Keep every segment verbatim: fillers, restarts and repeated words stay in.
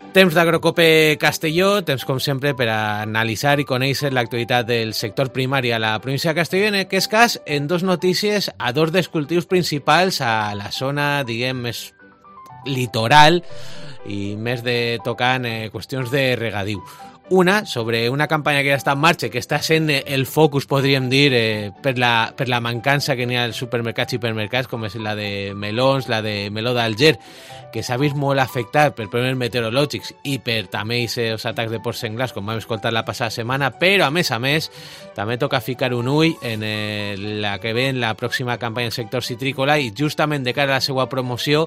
Temps d'Agrocope Castelló, temps com sempre per a analitzar i conèixer l'actualitat del sector primari a la província de Castelló, en aquest cas en dos notícies a dos dels cultius principals a la zona, diguem, més litoral i més de tocant eh, qüestions de regadiu. Una, sobre una campanya que ja està en marxa, que està sent el focus, podríem dir, eh, per, la, per la mancança que n'hi ha als supermercats i hipermercats, com és la de melons, la de meló d'Alger, que s'ha vist molt afectat per problemes meteorològics i per també aquests atacs de porcs senglars, com vam escoltar la passada setmana, però a més a més també toca ficar un ull en eh, la que ve en la pròxima campanya del sector citrícola i justament de cara a la seva promoció,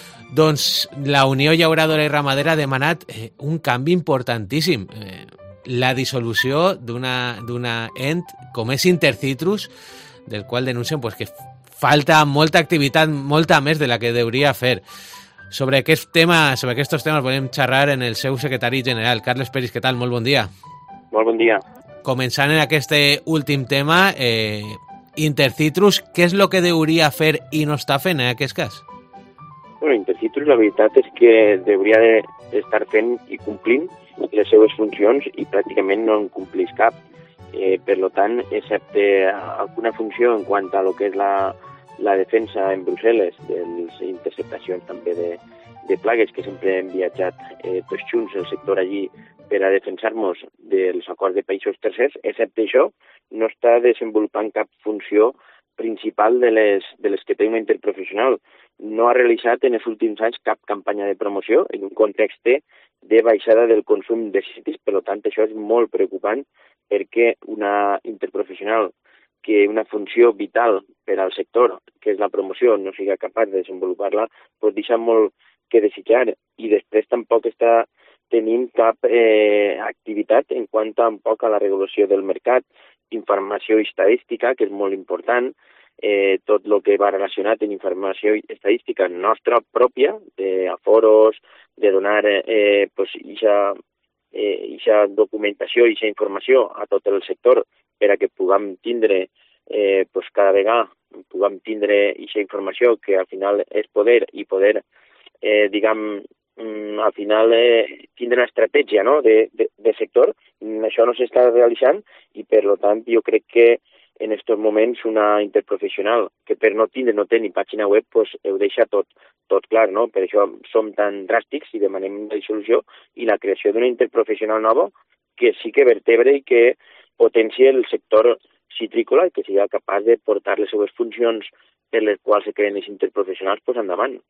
doncs la Unió Llauradora i Ramadera ha demanat eh, un canvi importantíssim, eh, la dissolució d'una d'una ent com és Intercitrus, del qual denuncien pues, que falta molta activitat, molta més de la que hauria fer. Sobre aquest tema, sobre aquests temes volem xerrar en el seu secretari general, Carles Peris. Què tal? Molt bon dia. Molt bon dia. Començant en aquest últim tema, eh, Intercitrus, què és el que hauria fer i no està fent en aquest cas? Bueno, Intercitrus la veritat és que hauria d'estar fent i complint les seves funcions i pràcticament no en complís cap. Eh, per tant, excepte alguna funció en quant a lo que és la, la defensa en Brussel·les de les interceptacions també de, de plagues, que sempre hem viatjat eh, tots junts el sector allí per a defensar-nos dels acords de països tercers, excepte això, no està desenvolupant cap funció principal de les, de les que té una interprofessional. No ha realitzat en els últims anys cap campanya de promoció en un context de baixada del consum de citis, per tant això és molt preocupant perquè una interprofessional que una funció vital per al sector, que és la promoció, no siga capaç de desenvolupar-la, pot deixar molt que desitjar i després tampoc està tenint cap eh, activitat en quant tampoc a la regulació del mercat, informació estadística, que és molt important, eh, tot el que va relacionat en informació estadística nostra pròpia, d'aforos, de donar eh, pues, ixa, eh, ixa documentació i ixa informació a tot el sector per a que puguem tindre eh, pues, cada vegada puguem tindre ixa informació que al final és poder i poder, eh, diguem, al final eh, tindre una estratègia, no?, de, de, de sector. Això no s'està realitzant i, per tant, jo crec que en aquests moments una interprofessional que per no tindre, no té ni pàgina web, pues, ho deixa tot, tot clar, no? Per això som tan dràstics i demanem la dissolució i la creació d'una interprofessional nova que sí que vertebre i que potencie el sector citrícola i que sigui capaç de portar les seves funcions per les quals se creen els interprofessionals pues, endavant.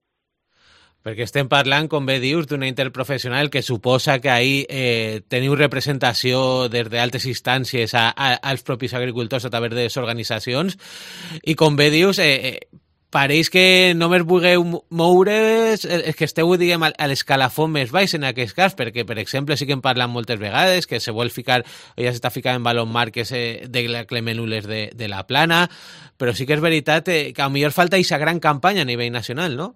Perquè estem parlant, com bé dius, d'una interprofessional que suposa que ahir eh, teniu representació des d'altes instàncies a, a, als propis agricultors a través de les organitzacions i, com bé dius, eh, eh, pareix que només vulgueu moure's, eh, que esteu, diguem, a, a l'escalafó més baix en aquest cas, perquè, per exemple, sí que hem parlat moltes vegades que se vol ficar, o ja s'està ficant en valor marques eh, de Clemenules de, de la Plana, però sí que és veritat eh, que a lo millor falta aquesta gran campanya a nivell nacional, no?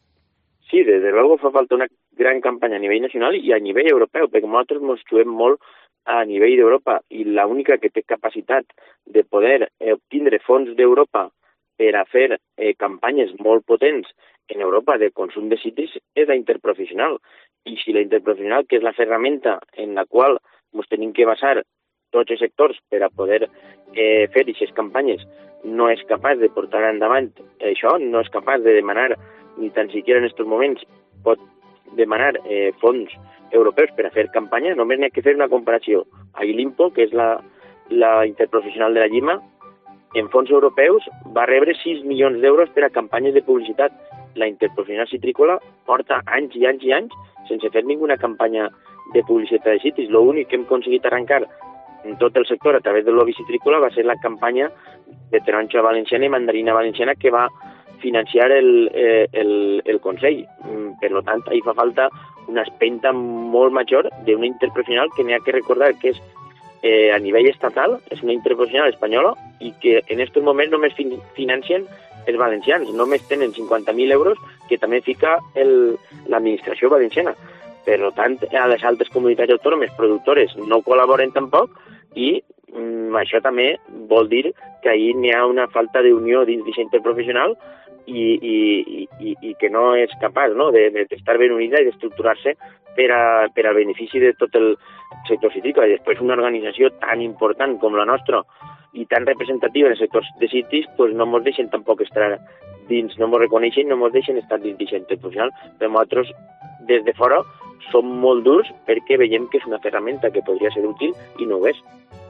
Sí, desde luego fa falta una gran campanya a nivell nacional i a nivell europeu, perquè nosaltres ens trobem molt a nivell d'Europa i l'única que té capacitat de poder eh, obtindre fons d'Europa per a fer eh, campanyes molt potents en Europa de consum de citis és la interprofessional. I si la interprofessional, que és la ferramenta en la qual ens tenim que basar tots els sectors per a poder eh, fer aquestes campanyes, no és capaç de portar endavant això, no és capaç de demanar ni tan siquiera en aquests moments pot demanar eh, fons europeus per a fer campanya, només n'hi ha que fer una comparació. A l'Impo, que és la, la interprofessional de la llima, en fons europeus va rebre sis milions d'euros per a campanyes de publicitat. La interprofessional citrícola porta anys i anys i anys sense fer ninguna campanya de publicitat de citis. L'únic que hem aconseguit arrencar en tot el sector a través del lobby citrícola va ser la campanya de taronja valenciana i mandarina valenciana que va financiar el, eh, el, el Consell. Per tant, ahí fa falta una espenta molt major d'una interprofessional que n'hi ha que recordar que és eh, a nivell estatal, és una interprofessional espanyola i que en aquests moments només fin financien els valencians, només tenen cinquanta mil euros que també fica l'administració valenciana. Per tant, a les altres comunitats autònomes productores no col·laboren tampoc i mm, això també vol dir que ahir n'hi ha una falta d'unió dins d'aquesta interprofessional i, i, i, i que no és capaç, no?, d'estar ben unida i d'estructurar-se per, a, per al benefici de tot el sector cítric. I després una organització tan important com la nostra i tan representativa en els sectors de cítrics, pues no ens deixen tampoc estar dins, no ens reconeixen, no ens deixen estar dins d'aquest sector professional, però nosaltres des de fora som molt durs perquè veiem que és una ferramenta que podria ser útil i no ho és.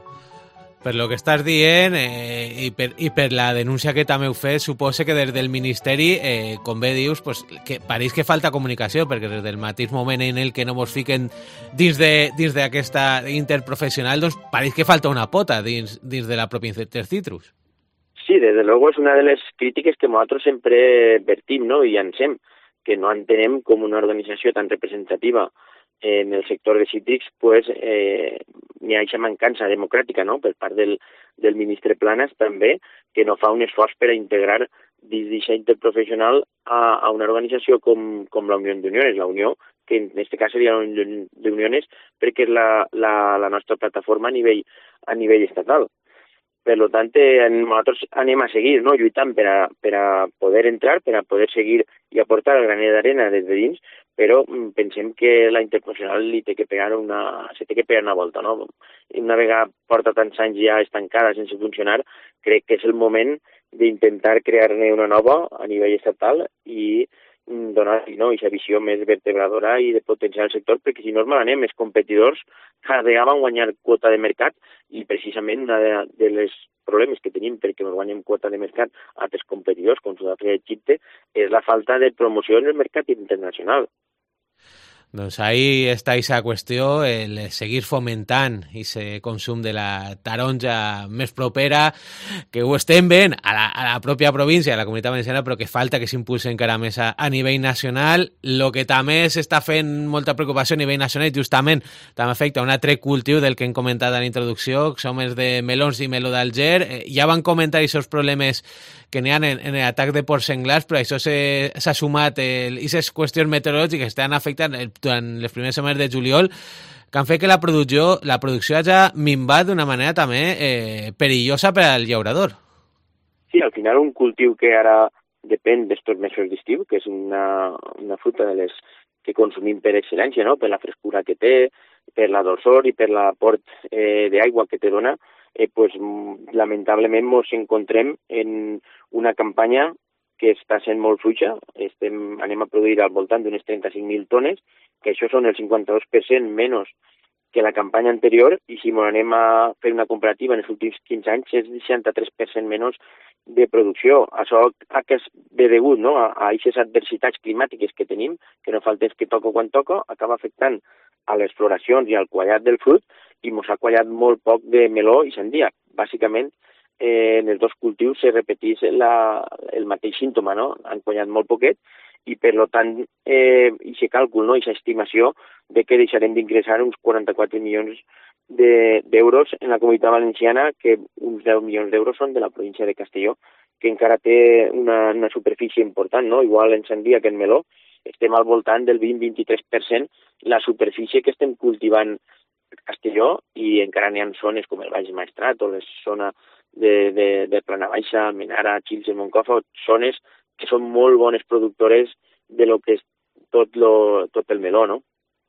Per lo que estàs dient eh, i, per, i per la denúncia que també heu fet, suposa que des del Ministeri, eh, com bé dius, pues, que pareix que falta comunicació, perquè des del mateix moment en el que no mos fiquen dins d'aquesta interprofessional, doncs pareix que falta una pota dins, dins de la pròpia Intercitrus. Sí, desde luego és una de les crítiques que nosaltres sempre vertim, no? I llancem, que no entenem com una organització tan representativa en el sector de cítrics, pues, eh, n'hi ha aquesta mancança democràtica, no?, per part del, del ministre Planas també, que no fa un esforç per a integrar dins d'aquesta interprofessional a, a una organització com, com la Unió d'Uniones, la Unió, que en aquest cas seria la Unió d'Uniones perquè és la, la, la nostra plataforma a nivell, a nivell estatal. Per tant, eh, nosaltres anem a seguir, no?, lluitant per a, per a poder entrar, per a poder seguir i aportar el graner d'arena des de dins, però pensem que la interprofessional li té que pegar una, se té que pegar una volta, no? Una vegada porta tants anys ja estancada sense funcionar, crec que és el moment d'intentar crear-ne una nova a nivell estatal i donar-li, no, aquesta visió més vertebradora i de potenciar el sector, perquè si no es malanem, els competidors cada vegada van guanyar quota de mercat i precisament una de, de les problemes que tenim perquè no guanyem quota de mercat a altres competidors com Sud-àfrica i Egipte és la falta de promoció en el mercat internacional. Doncs ahí està aquesta qüestió, el seguir fomentant aquest consum de la taronja més propera, que ho estem veient a la, a la pròpia província, a la Comunitat Valenciana, però que falta que s'impulsi encara més a, a nivell nacional. El que també s'està fent molta preocupació a nivell nacional, justament també afecta un altre cultiu del que hem comentat a la introducció, que som els de melons i meló d'Alger. Eh, ja van comentar aquests problemes que n'hi ha en, en l'atac de porcs senglars, però això s'ha sumat aquestes qüestions meteorològiques que estan afectant el, durant les primeres setmanes de juliol, que han fet que la producció, la producció hagi minvat d'una manera també eh, perillosa per al llaurador. Sí, al final un cultiu que ara depèn d'estos mesos d'estiu, que és una, una fruta de les que consumim per excel·lència, no?, per la frescura que té, per la dolçor i per l'aport eh, d'aigua que te dona, eh, pues, lamentablement ens encontrem en una campanya que està sent molt fluixa. Estem, anem a produir al voltant d'unes trenta-cinc mil tones, que això són el cinquanta-dos per cent menys que la campanya anterior, i si anem a fer una comparativa en els últims quinze anys és seixanta-tres per cent menys de producció. Això que és bé degut, no?, a aquestes adversitats climàtiques que tenim, que no fa el temps que toca quan toca, acaba afectant a les floracions i al quallat del fruit, i ens ha quallat molt poc de meló i sandia. Bàsicament, eh, en els dos cultius se repetís la, el mateix símptoma, no?, han quallat molt poquet, i per tant, eh, aquest càlcul, no?, aquesta estimació de que deixarem d'ingressar uns quaranta-quatre milions d'euros de, en la Comunitat Valenciana, que uns deu milions d'euros són de la província de Castelló, que encara té una, una superfície important, no?, igual en sandia que en meló, estem al voltant del vint a vint-i-tres per cent la superfície que estem cultivant a Castelló, i encara n'hi ha zones com el Baix Maestrat o la zona de, de, de Plana Baixa, Menara, Xils i Moncofa, zones que són molt bones productores de lo que és tot, lo, tot el meló, no?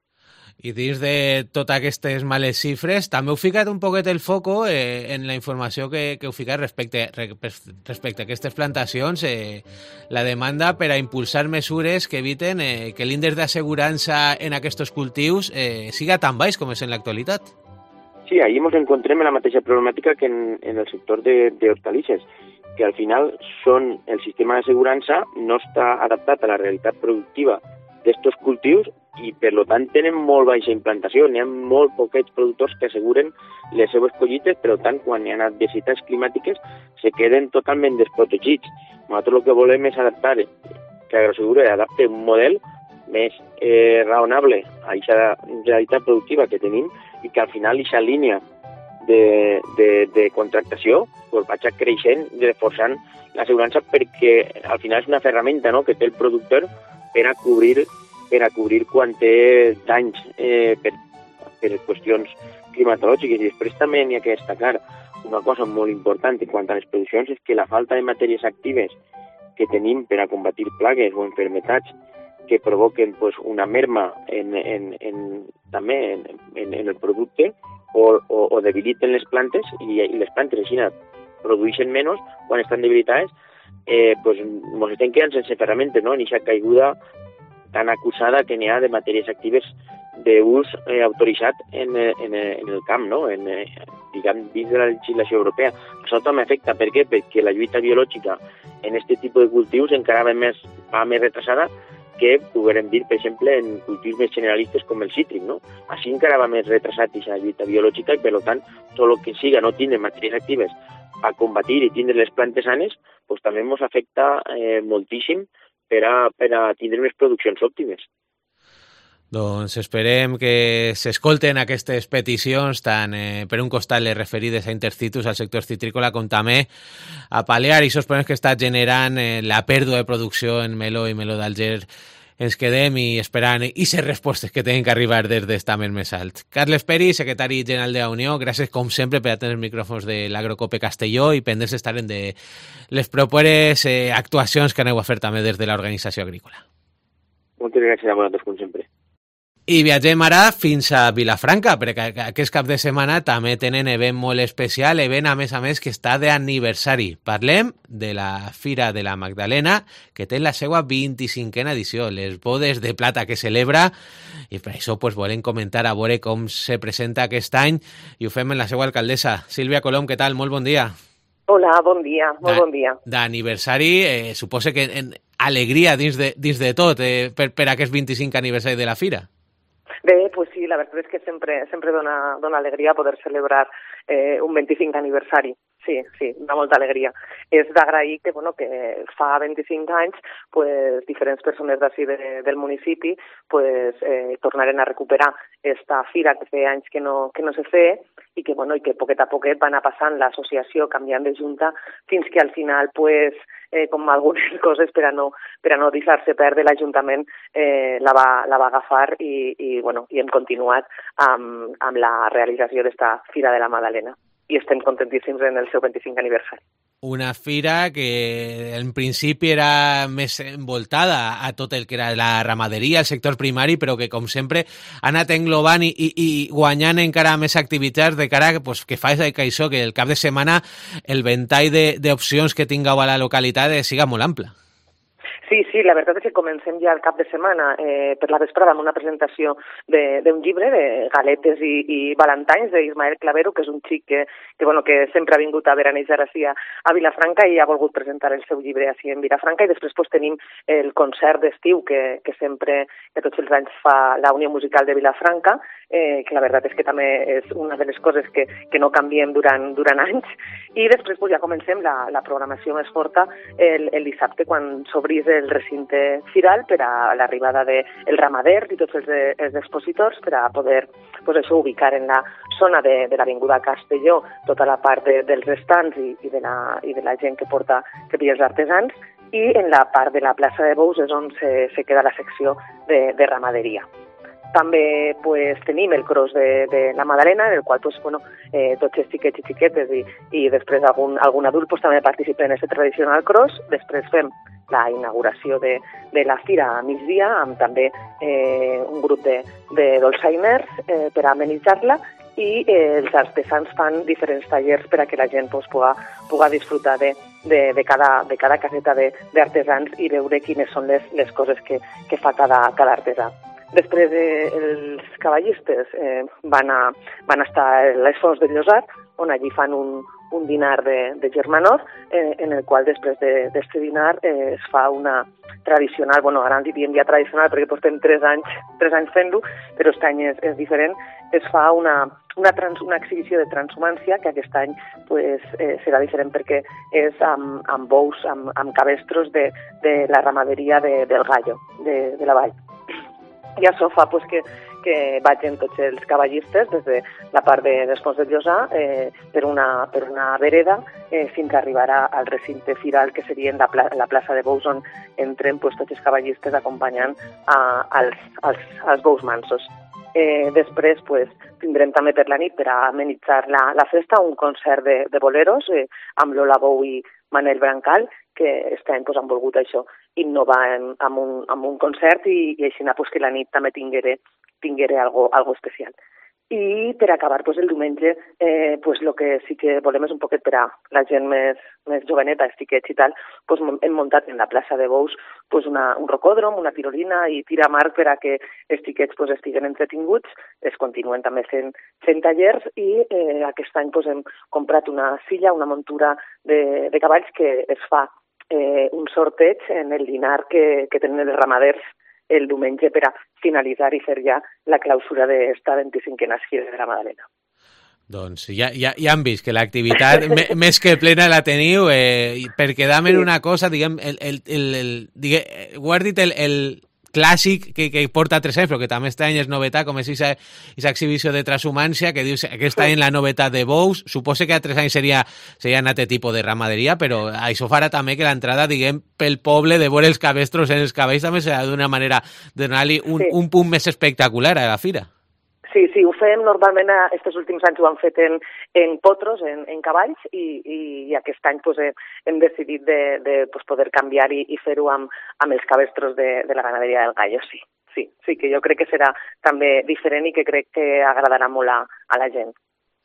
I dins de totes aquestes males xifres, també heu ficat un poquet el foco eh, en la informació que, que heu ficat respecte, respecte a aquestes plantacions, eh, la demanda per a impulsar mesures que eviten eh, que l'índex d'assegurança en aquests cultius eh, siga tan baix com és en l'actualitat. Sí, ahí ens encontrem en la mateixa problemàtica que en, en el sector d'hortalisses, que al final són, el sistema d'assegurança no està adaptat a la realitat productiva d'estos cultius i per tant tenen molt baixa implantació. N'hi ha molt poquets productors que asseguren les seues collites, per tant quan hi ha adversitats climàtiques se queden totalment desprotegits. Nosaltres el que volem és adaptar, que Agroseguro adapte un model més eh, raonable a aquesta realitat productiva que tenim i que al final aquesta línia de, de, de contractació pues, vagi creixent i reforçant l'assegurança, perquè al final és una ferramenta, no?, que té el productor per a cobrir per a cobrir quan té danys eh, per, per qüestions climatològiques. I després també n'hi ha que destacar una cosa molt important en quant a les produccions, és que la falta de matèries actives que tenim per a combatir plagues o enfermetats que provoquen pues, una merma en, en, en, també en, en, en el producte o, o, o debiliten les plantes i, i les plantes així produeixen menys quan estan debilitades, eh, pues, ens estem quedant sense ferramentes, no? En aquesta caiguda tan acusada que n'hi ha de matèries actives d'ús eh, autoritzat en, en, en el camp, no? En, eh, diguem, dins de la legislació europea. Això també afecta. Per què? Perquè la lluita biològica en aquest tipus de cultius encara va més, va més retrasada que podrem dir, per exemple, en cultius més generalistes com el cítric, no? Així encara va més retrasat aquesta lluita biològica i, per tant, tot el que siga no tindre matèries actives a combatir i tindre les plantes sanes, pues, també ens afecta eh, moltíssim per a, per a tindre unes produccions òptimes. Doncs esperem que s'escolten aquestes peticions tant eh, per un costat les referides a Intercitrus al sector citrícola com també a pal·liar aquests problemes que està generant eh, la pèrdua de producció en meló i meló d'Alger. Ens quedem i esperant i ser respostes que tenen que arribar des d'estament més alt. Carles Peri, secretari general de la Unió, gràcies com sempre per atendre els micròfons de l'Agrocope Castelló i pendents estarem de les properes eh, actuacions que aneu a fer també des de l'organització agrícola. Moltes gràcies a vosaltres, com sempre. I viatgem ara fins a Vilafranca, perquè aquest cap de setmana també tenen event molt especial, event a més a més que està d'aniversari. Parlem de la Fira de la Magdalena, que té la seva vint-i-cinquena edició, les bodes de plata que celebra, i per això pues, volem comentar a veure com se presenta aquest any, i ho fem amb la seva alcaldessa. Sílvia Colom, què tal? Molt bon dia. Hola, bon dia, molt bon dia. D'aniversari, eh, suposa que en alegria dins de, dins de tot eh, per, per aquest vint-i-cinquè aniversari de la Fira. Bé, pues sí, la veritat és que sempre, sempre dona, dona alegria poder celebrar eh, un vint-i-cinc aniversari. Sí, sí, dona molta alegria. És d'agrair que, bueno, que fa vint-i-cinc anys pues, diferents persones d'ací de, del municipi pues, eh, tornaren a recuperar esta fira que feia anys que no, que no se feia i que, bueno, i que poquet a poquet va anar passant l'associació canviant de junta fins que al final pues, eh, com algunes coses per a no, per a no deixar-se perdre l'Ajuntament eh, la, va, la va agafar i, i, bueno, i hem continuat amb, amb la realització d'esta Fira de la Magdalena i estem contentíssims en el seu vint-i-cinquè aniversari. Una fira que en principi era més envoltada a tot el que era la ramaderia, el sector primari, però que, com sempre, ha anat englobant i, i, i guanyant encara més activitats de cara pues, que fa que això, que el cap de setmana el ventall d'opcions que tingueu a la localitat siga molt ample. Sí, sí, la veritat és que comencem ja el cap de setmana eh, per la vesprada amb una presentació d'un llibre de galetes i, i valentanys d'Ismael Clavero, que és un xic que, que, bueno, que sempre ha vingut a veranejar així a, a Vilafranca i ha volgut presentar el seu llibre així en Vilafranca. I després pues, tenim el concert d'estiu que, que sempre, que tots els anys fa la Unió Musical de Vilafranca, eh, que la veritat és que també és una de les coses que, que no canviem durant, durant anys. I després pues, ja comencem la, la programació més forta el, el dissabte quan s'obrís el recinte firal per a l'arribada dels ramaders i tots els, els expositors per a poder pues, això, ubicar en la zona de, de l'Avinguda Castelló tota la part de, dels estants i, i, de la, i de la gent que porta que pilla els artesans i en la part de la plaça de Bous és on se, se queda la secció de, de ramaderia. També pues, tenim el cross de, de la Magdalena, en el qual pues, bueno, eh, tots els xiquets i xiquetes i, i després algun, algun adult pues, també participa en aquest tradicional cross. Després fem la inauguració de, de la fira a migdia amb també eh, un grup de, de dolçainers eh, per a amenitzar-la i eh, els artesans fan diferents tallers per a que la gent pues, puga, puga disfrutar de, de, de, cada, de cada caseta d'artesans i veure quines són les, les coses que, que fa cada, cada artesà. Després eh, els cavallistes eh, van, a, van a estar a les Fonts de Llosat, on allí fan un, un dinar de, de germanor, eh, en el qual després d'aquest de, dinar eh, es fa una tradicional, bueno, ara ens diríem ja tradicional perquè portem tres anys, tres anys fent-lo, però aquest any és, és diferent, es fa una, una, trans, una exhibició de transhumància que aquest any pues, eh, serà diferent perquè és amb, amb bous, amb, amb cabestros de, de la ramaderia de, del Gallo, de, de la vall. I això fa pues, que, que vagin tots els cavallistes des de la part de, dels Fonts de Llosà eh, per, una, per una vereda eh, fins a arribar a, al recinte firal que seria en la, pla, la plaça de Bous on entren pues, tots els cavallistes acompanyant a, als, als, als bous mansos. Eh, després pues, tindrem també per la nit per a amenitzar la, la festa un concert de, de boleros eh, amb Lola Bou i Manel Brancal, que aquest any pues, han volgut això, innovar en, amb, un, amb un concert i, i així pues, que la nit també tinguere, tinguere algo, algo especial. I per acabar pues, el diumenge, eh, pues, lo que sí que volem és un poquet per a la gent més, més joveneta, estiquets i tal, pues, hem muntat en la plaça de Bous pues, una, un rocòdrom, una tirolina i tira marc per a que estiquets pues, estiguen entretinguts. Es continuen també fent, fent tallers i eh, aquest any pues, hem comprat una silla, una muntura de, de cavalls que es fa eh, un sorteig en el dinar que, que tenen els ramaders el diumenge per a finalitzar i fer ja la clausura d'esta vint-i-cinquena Fira de la Magdalena. Doncs ja, ja, ja han vist que l'activitat més que plena la teniu, eh, per quedar-me en una cosa, diguem, el, el, el, el, diguem, ho has dit, el, el clàssic que, que porta tres anys, però que també este any és novetat, com és aquesta exhibició de transhumància, que dius aquest any la novetat de Bous, suposo que a tres anys seria, seria un altre tipus de ramaderia, però això farà també que l'entrada, diguem, pel poble de veure els cabestros en els cavalls també serà d'una manera de donar-li un, sí. un punt més espectacular a la fira. Sí, sí, ho fem normalment, aquests últims anys ho han fet en, en potros, en, en cavalls, i, i, i aquest any pues, hem decidit de, de pues, poder canviar i, i fer-ho amb, amb els cabestros de, de la ganaderia del Gallo, sí. Sí, sí, que jo crec que serà també diferent i que crec que agradarà molt a, a la gent.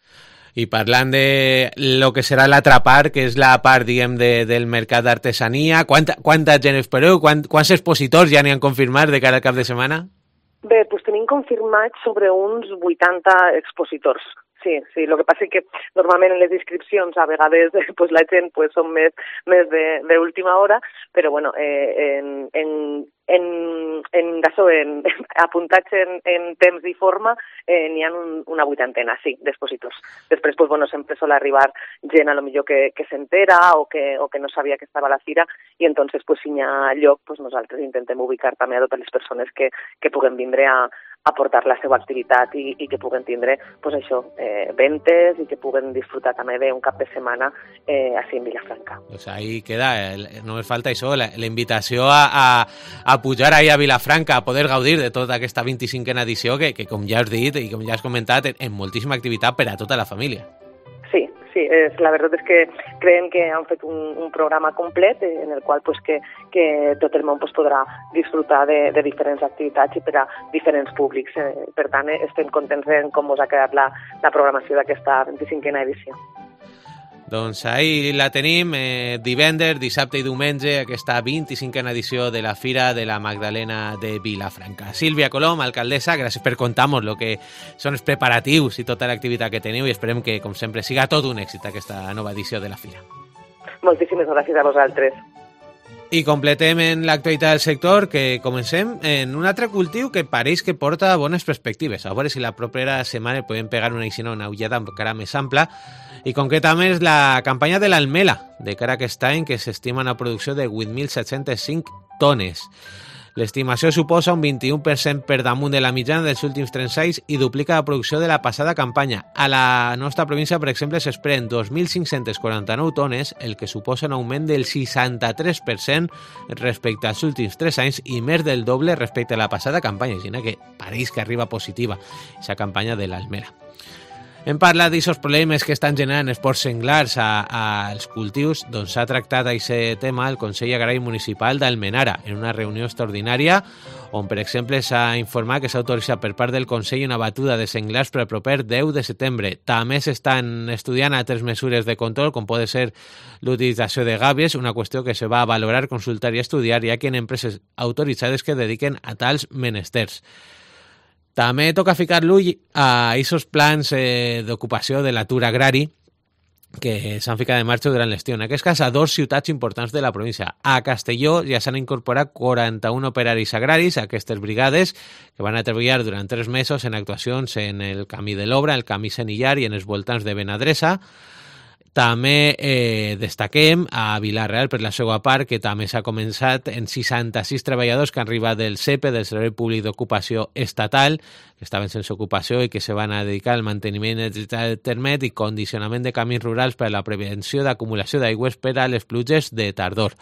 I parlant de lo que serà l'altra part, que és la part, diguem, de, del mercat d'artesania, quanta, quanta gent espereu? Quant, quants expositors ja n'hi han confirmat de cara al cap de setmana? Bé, doncs tenim confirmats sobre uns vuitanta expositors. Sí, sí, el que passa és que normalment en les inscripcions a vegades pues, la gent pues, són més, més d'última hora, però bueno, eh, en, en, en, en, això, en apuntats en, en temps i forma eh, n'hi ha un, una vuitantena, sí, d'expositors. Després pues, bueno, sempre sol arribar gent a lo millor que, que s'entera o que, o que no sabia que estava a la fira i entonces pues, si n'hi ha lloc pues, nosaltres intentem ubicar també a totes les persones que, que puguen vindre a aportar la seva activitat i, i que puguen tindre pues això, eh, ventes i que puguen disfrutar també d'un cap de setmana eh, així en Vilafranca. Pues ahí queda, només falta això, la, la invitació a, a, a pujar ahí a Vilafranca, a poder gaudir de tota aquesta vint-i-cinquena edició que, que com ja has dit i com ja has comentat, en, en moltíssima activitat per a tota la família. Sí, sí, es, la verdad es que creem que han fet un, un programa complet en el qual pues, que, que tot el món pues, podrà disfrutar de, de diferents activitats i per a diferents públics. Eh, per tant, eh, estem contents en com us ha quedat la, la programació d'aquesta vint-i-cinquena edició. Doncs ahí la tenim, eh, divendres, dissabte i diumenge, aquesta vint-i-cinquena edició de la Fira de la Magdalena de Vilafranca. Sílvia Colom, alcaldessa, gràcies per contar-nos el que són els preparatius i tota l'activitat que teniu i esperem que, com sempre, siga tot un èxit aquesta nova edició de la Fira. Moltíssimes gràcies a vosaltres. I completem en l'actualitat del sector, que comencem en un altre cultiu que pareix que porta bones perspectives. A veure si la propera setmana podem pegar una eixina, una ullada encara més ampla. I concretament és la campanya de l'Almela, de cara a aquest any, que s'estima una producció de vuit mil set-cents cinc tones. L'estimació suposa un vint-i-u per cent per damunt de la mitjana dels últims trenta anys i duplica la producció de la passada campanya. A la nostra província, per exemple, s'esperen dos mil cinc-cents quaranta-nou tones, el que suposa un augment del seixanta-tres per cent respecte als últims tres anys i més del doble respecte a la passada campanya, així que pareix que arriba positiva aquesta campanya de l'Almela. Hem parlat d'aquests problemes que estan generant esports senglars als cultius, doncs s'ha tractat aquest tema al Consell Agrari Municipal d'Almenara en una reunió extraordinària on, per exemple, s'ha informat que s'ha autoritzat per part del Consell una batuda de senglars per al proper deu de setembre. També s'estan estudiant altres mesures de control, com pot ser l'utilització de gàbies, una qüestió que se va valorar, consultar i estudiar, ja que hi ha empreses autoritzades que dediquen a tals menesters. També toca ficar l'ull a aquests plans eh, d'ocupació de l'atur agrari que s'han ficat en marxa durant l'estiu. En aquest cas, a dues ciutats importants de la província. A Castelló ja s'han incorporat quaranta-un operaris agraris a aquestes brigades que van a treballar durant tres mesos en actuacions en el camí de l'Obra, el camí Senillar i en els voltants de Benadressa. També eh, destaquem a Vila-real, per la seva part, que també s'ha començat en seixanta-sis treballadors que han arribat del S E P E, del Servei Públic d'Ocupació Estatal, que estaven sense ocupació i que se van a dedicar al manteniment del termet i condicionament de camins rurals per a la prevenció d'acumulació d'aigües per a les pluges de tardor.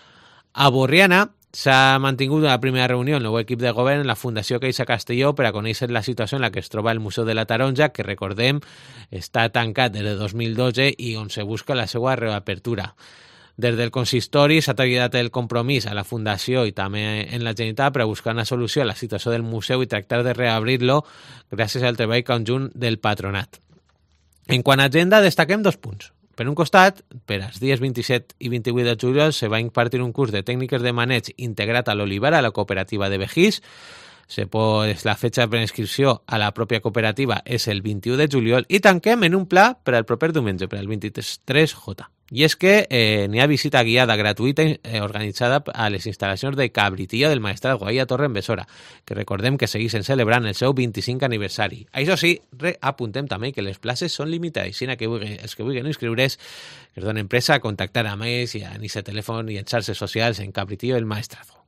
A Borriana s'ha mantingut una primera reunió el nou equip de govern en la Fundació Caixa Castelló per a conèixer la situació en la que es troba el Museu de la Taronja, que, recordem, està tancat des de dos mil dotze i on se busca la seva reapertura. Des del consistori s'ha traslladat el compromís a la Fundació i també en la Generalitat per a buscar una solució a la situació del museu i tractar de reobrir-lo gràcies al treball conjunt del patronat. En quant a agenda, destaquem dos punts. Per un costat, per als dies vint-i-set i vint-i-vuit de juliol se va impartir un curs de tècniques de maneig integrat a l'Olivar a la cooperativa de Begís. Se pot, la fetxa per inscripció a la pròpia cooperativa és el vint-i-u de juliol i tanquem en un pla per al proper diumenge, per al vint-i-tres J. I és que eh, n'hi ha visita guiada gratuïta eh, organitzada a les instal·lacions de Cabritillo del Maestrazgo, ahí a Torre en Besora, que recordem que segueixen celebrant el seu vint-i-cinc aniversari. Això sí, apuntem també que les places són limitades, així que vulgui, els que vulguin inscriure's, que es donen pressa a contactar amb ells i a aquest telèfon i en xarxes socials en Cabritillo del Maestrazgo.